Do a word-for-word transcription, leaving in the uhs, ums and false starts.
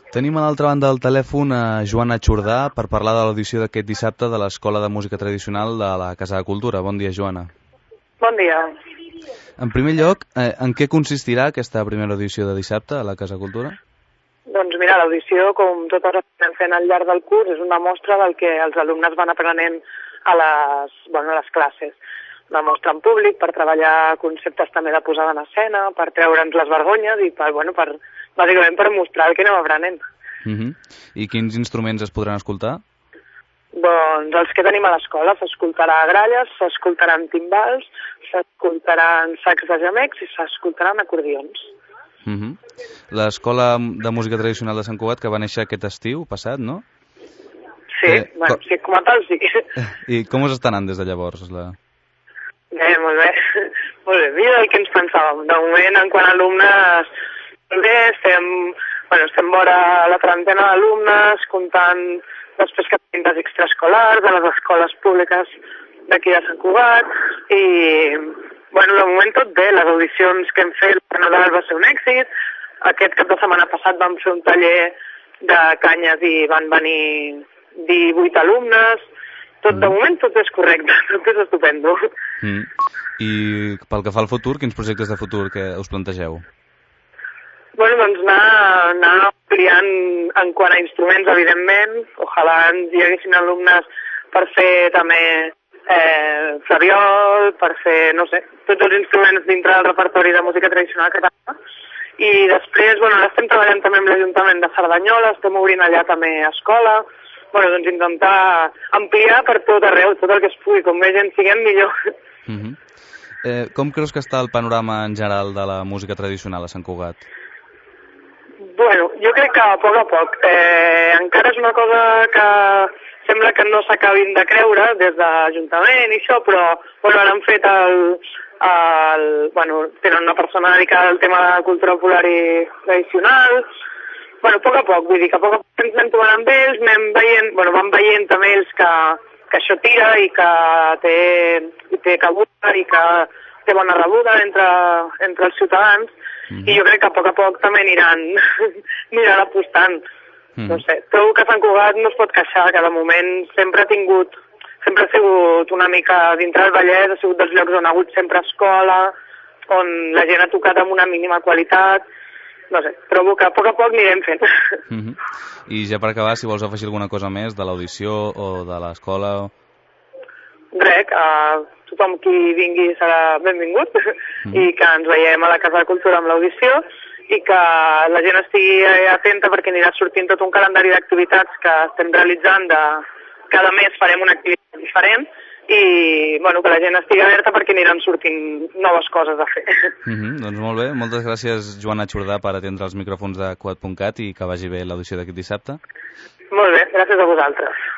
Tenim a l'altra banda del telèfon a Joana Jordà per parlar de l'audició d'aquest dissabte de l'Escola de Música Tradicional de la Casa de Cultura. Bon dia, Joana. Bon dia. En primer lloc, eh, en què consistirà aquesta primera audició de dissabte a la Casa de Cultura? Doncs mira, l'audició, com totes les que anem fent al llarg del curs, és una mostra del que els alumnes van aprenent a les, bueno, a les classes. Una mostra en públic per treballar conceptes també de posada en escena, per treure'ns les vergonyes i per, bueno, per, bàsicament per mostrar el que anem aprenent. Uh -huh. I quins instruments es podran escoltar? Doncs els que tenim a l'escola. S'escoltarà gralles, s'escoltaran timbals, s'escoltaran sacs de gemecs i s'escoltaran acordions. Uh -huh. L'Escola de Música Tradicional de Sant Cugat, que va néixer aquest estiu passat, no? Sí, eh, bueno, com... sí, com a tal sí. I com us està anant des de llavors? La... Bé, molt bé. Molt bé, mira el que ens pensàvem. De moment, en quant a alumnes, bé, estem, bueno, estem vora la trentena d'alumnes, comptant després que tenim les extraescolars de les escoles públiques d'aquí de Sant Cugat, i, bueno, de moment tot bé. Les audicions que hem fet a Nadal va ser un èxit. Aquest cap de setmana passat vam fer un taller de canyes i van venir divuit alumnes. Tot, mm. de moment tot és correcte, tot és estupendo. Mm. I pel que fa al futur, quins projectes de futur que us plantegeu? Bueno, doncs anar, anar ampliant en quant a instruments, evidentment. Ojalà ens hi haguessin alumnes per fer també eh, flabiol, per fer, no sé, tots els instruments dintre del repertori de música tradicional catalana. I després, bueno, ara estem treballant també amb l'Ajuntament de Cerdanyola, estem obrint allà també escola. Bueno, doncs intentar ampliar per tot arreu, tot el que es pugui, com més gent siguem, millor. Uh -huh. eh, com creus que està el panorama en general de la música tradicional a Sant Cugat? Bueno, jo crec que a poc a poc. Eh, encara és una cosa que sembla que no s'acabin de creure des de l'Ajuntament i això, però bueno, ara han fet el, el... Bueno, tenen una persona dedicada al tema de cultura popular i tradicional. Bueno, a poc a poc, vull dir que a poc a poc ens anem trobant amb ells, anem veient, bueno, van veient també ells que, que això tira i que té, i té cabuda i que té bona rebuda entre, entre els ciutadans. Mm-hmm. I jo crec que a poc a poc també aniran, aniran apostant. Mm. No sé, trobo que Sant Cugat no es pot queixar, que de moment sempre ha tingut, sempre ha sigut una mica dintre del Vallès, ha sigut dels llocs on ha hagut sempre escola, on la gent ha tocat amb una mínima qualitat. No sé, trobo que a poc a poc anirem fent. Mm-hmm. I ja per acabar, si vols afegir alguna cosa més de l'audició o de l'escola... O... Res, que tothom qui vingui serà benvingut mm. i que ens veiem a la Casa de Cultura amb l'audició i que la gent estigui atenta perquè anirà sortint tot un calendari d'activitats que estem realitzant. De... Cada mes farem una activitat diferent i bueno, que la gent estigui alerta perquè aniran sortint noves coses a fer. Mm-hmm, doncs molt bé, moltes gràcies Joana Jordà per atendre els micròfons de Cugat punt cat i que vagi bé l'audició d'aquest dissabte. Molt bé, gràcies a vosaltres.